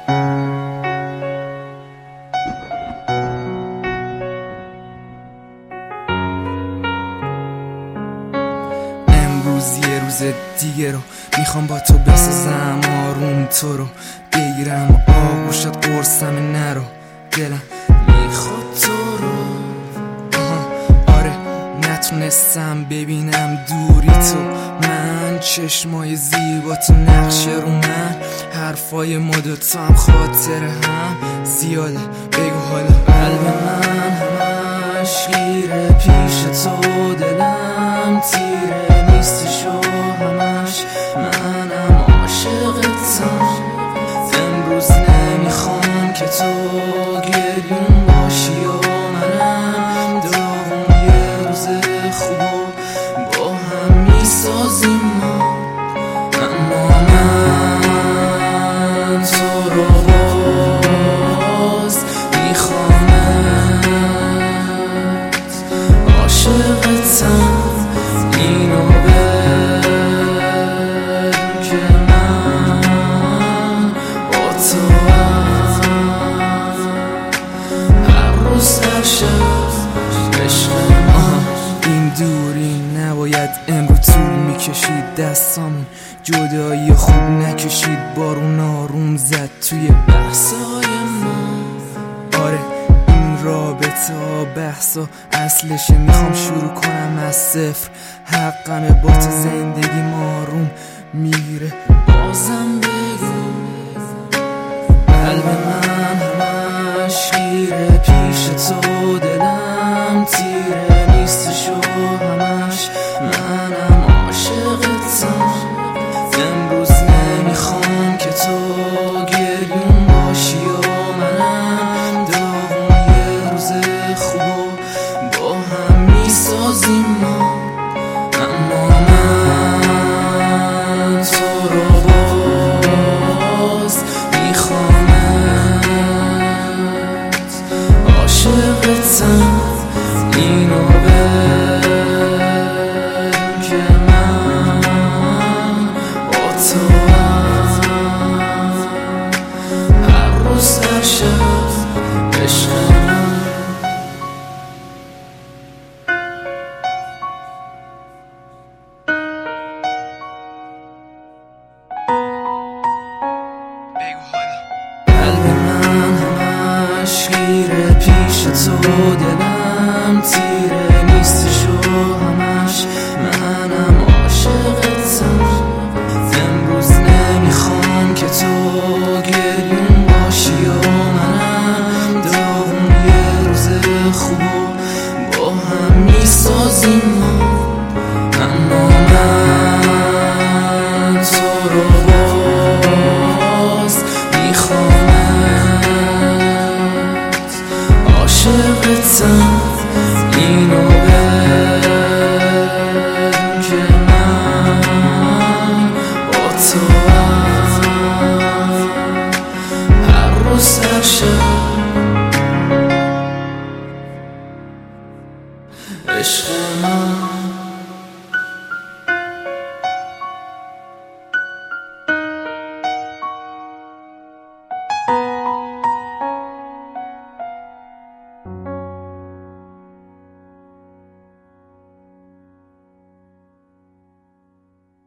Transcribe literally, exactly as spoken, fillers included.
امروز یه روز دیگه رو میخوام با تو بسازم، آروم تو رو بگیرم، آغوشت قرصم نرو، دلم میخواد تو رو. آره نتونستم ببینم دوری تو، من چشمای زیبا تو نقشه رو من، حرفای ما دوتا هم خاطر هم زیاده. بگو حالا قلب من همش گیره پیش تو، دلم تیره نیستش و همش منم عاشقتم. امروز نمیخوام که تو گریون باشی و منم داغون، یه روز خوب با هم میسازیم ما، اما من تو رو باز میخوامت، عاشقتم. اینو بدون که من با تو هر روز هر شب عشق من. این دوری نباید امرو طول میکشید، دستامون جدایی خوب نکشید، بارون آروم زد توی بحثای ما. آره این رابطه ها بحثا اصلشه، میخوام شروع کنم از صفر، حقمه با تو زندگیم آروم میگیره. بازم بگو قلب من همش گیره پیش تو، دلم تیره نیستش و همش منم عاشقتم. امروز نمیخوام که تو گریون باشی و منم داغون، یه روز خوب با هم میسازیم ما، اما من تو رو باز میخوامت، عاشقتم. اینو بدون که من با تو هر روز هر شب عشق من. قلب من همش گیره پیش تو، دلم تیره نیستش و همش منم عاشقتم. امروز نمیخوام که تو گریون باشی و منم داغون، یه روز خوب با هم میسازیم ما، اما من تو رو باز میخوامت، عاشقتم. اینو بدون که من با تو هر روز هر شب عشق